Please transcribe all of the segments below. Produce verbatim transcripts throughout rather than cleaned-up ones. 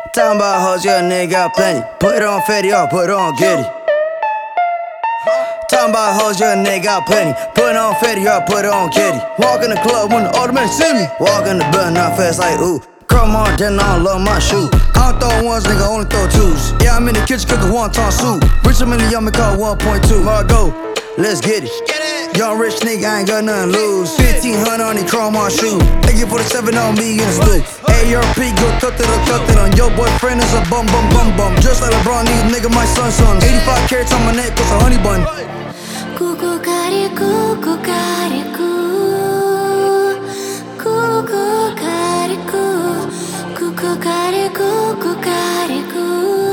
Talking about hoes, yeah, nigga got plenty. Put it on Fetty, or put it on Getty. Talking about hoes, yeah, nigga got plenty. Put it on Fetty, or put it on Getty. Walk in the club when the automatic see me. Walk in the building, not fast like ooh. Chrome on, then I don't love my shoe. I don't throw ones, nigga, only throw twos. Yeah, I'm in the kitchen cooking wonton soup. Rich, I'm in the yummy call one point two. Margo, let's get it. Young rich nigga, I ain't got nothing to lose. fifteen hundred on the chrome on shoe. A K forty-seven on me in the stew. A R P, go cut it or cut it on. Your boyfriend is a bum bum bum bum. Just like LeBron, these nigga my son sons. eighty-five carats on my neck, cause a honey bun. Ку-ку-карику, ку-карику. Ку-ку-карику. Ку-ку-карику, ку-карику.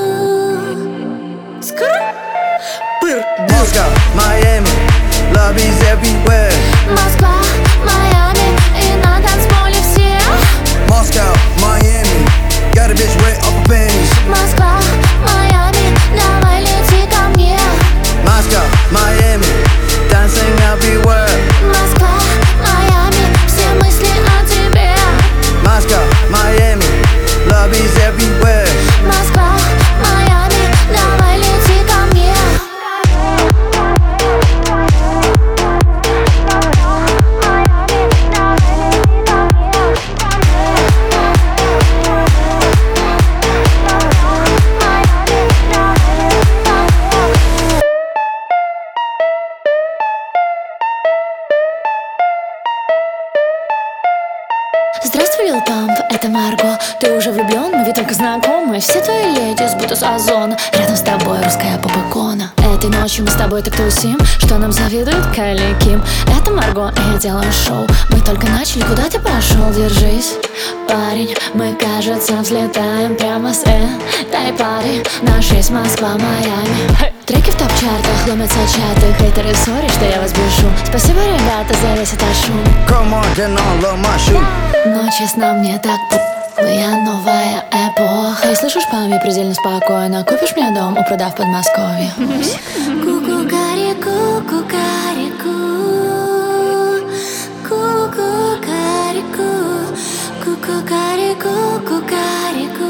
Moscow, Miami, lobbies everywhere. Москва, Майами, и на танцполе все. Moscow, Miami, got a bitch wet off her panties. Москва, Майами, давай лети ко мне. Moscow, Miami, dancing everywhere. Москва, Майами, все мысли о тебе. Moscow, Miami, lobbies everywhere. Москва, Майами, давай лети ко мне. Здравствуй, Лил Памп, это Марго. Ты уже влюблен, мы ведь только знакомы. Все твои леди с будто с озона. Рядом с тобой русская поп-икона. Этой ночью мы с тобой так тусим, что нам завидует Кайли Ким. Это Марго, и я делаю шоу. Мы только начали, куда ты пошел? Держись, парень, мы, кажется, взлетаем прямо с этой пары. На шесть Москва, Майами. Треки в топ-чартах, ломятся чаты. Хейтеры, сори, что я вас бешу. Спасибо, ребята, за весь этот шум. Come on, then I love my shoe. Но честно, мне так я новая эпоха. И слышишь, пами, предельно спокойно. Купишь мне дом у пруда в Подмосковье. Ку-ку-карику, ку-карику. Ку-ку-карику. Ку-ку-карику, ку-карику.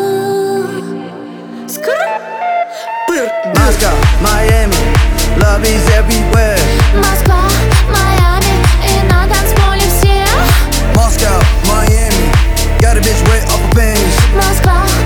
Moscow, Miami, lobbies everywhere. Москва, Майами, и на танцполе все. Moscow, Miami, got a bitch wet off her panties. Москва,